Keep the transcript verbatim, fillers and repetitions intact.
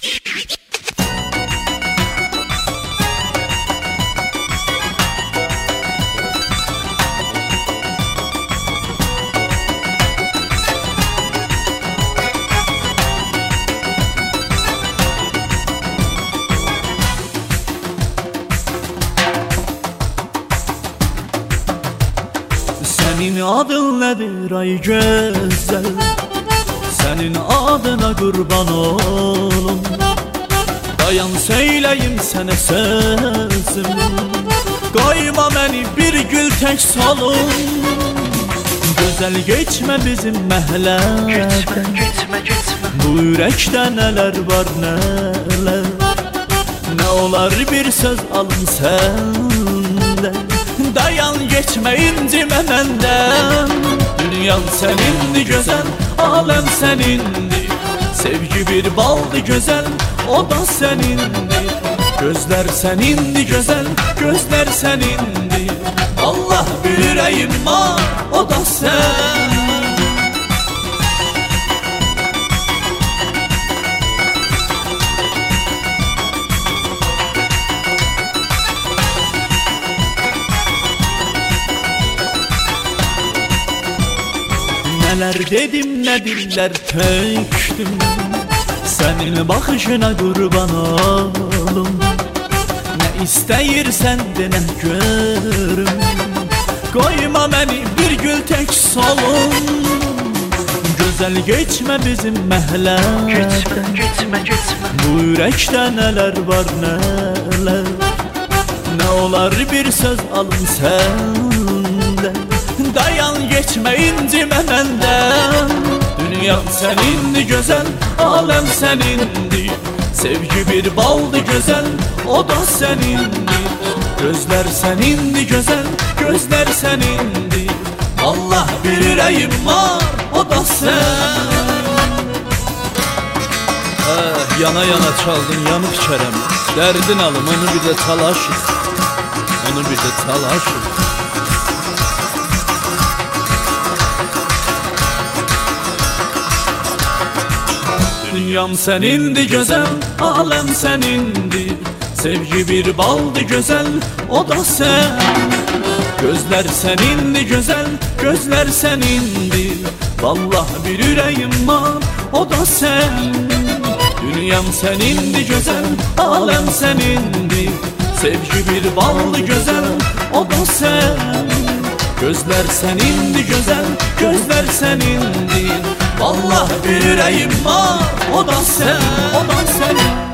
Senin adın nedir ay güzel? Senin adına kurban olum. Dayan söyleyeyim sana sözüm. Koyma beni bir gül tek solum. Güzel geçme bizim məhəllədən. Geçme, geçme, geçme. Bu yürekte neler var neler. Ne olar bir söz alın senden. Dayan geçme incime benden. Dünyam senindi güzel, alem senindi. Sevgi bir baldı güzel, o da senindi. Gözler senindi güzel, gözler senindi. Allah bir yüreğim var, o da sen. Neler dedim ne diller töktüm. Senin bakışına kurban olum. Ne isteyirsen de ne görüm. Koyma beni bir gül tek solum. Güzel geçme bizim məhəllədən. Geçme, geçme, geçme. Bu yürekte neler var neler. Ne olar bir söz alın senden. Dayan geçme incime benden. Dünyam senindi güzel, alem senindi. Sevgi bir baldı güzel, o da senindi. Gözler senindi güzel, gözler senindi. Allah bir yüreğim var, o da sen. Ah, yana yana çaldın yanık çərəm. Dərdin alım onu bir de talaşız. Onu bir de talaşız. Dünyam senindi güzel, alem senindi. Sevgi bir baldı güzel, o da sen. Gözler senindi güzel, gözler senindi. Vallah bir yüreğim var, o da sen. Dünyam senindi güzel, alem senindi. Sevgi bir baldı güzel, o da sen. Gözler senindi güzel, gözler senindi. Vallahi bir yüreğim var, o da sen, o da sen.